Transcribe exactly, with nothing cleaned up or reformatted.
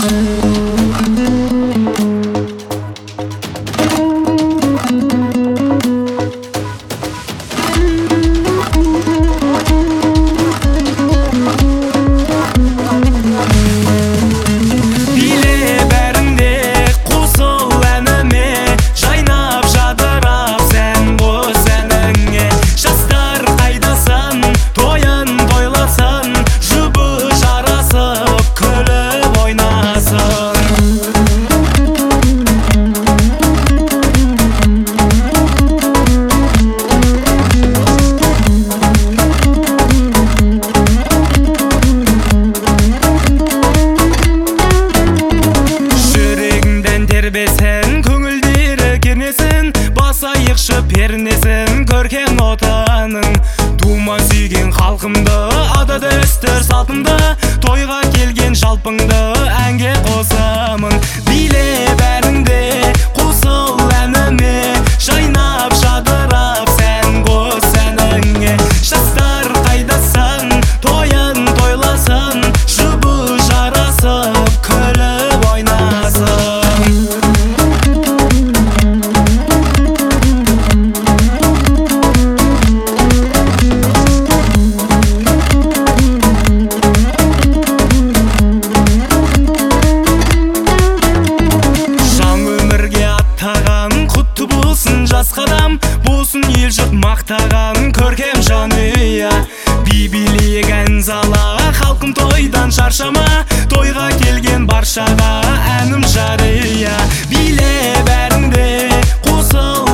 пернесін көркен отаның тума сүйген халқымды ата дәстүр салтымды тойға келген жалпыңды әнге қосамын биле бәріңде қосыл әніме жайнап жадырап сән қос әніңе жастар қайдасың тойын тойласын жұбы жарасып күліп ойнасын. Жас қадам болсын ел жұрт мақтаған көркем жанұя би билейік ән зала халқым тойдан шаршама тойға келген баршаға әнім жария биле бәріңде қосыл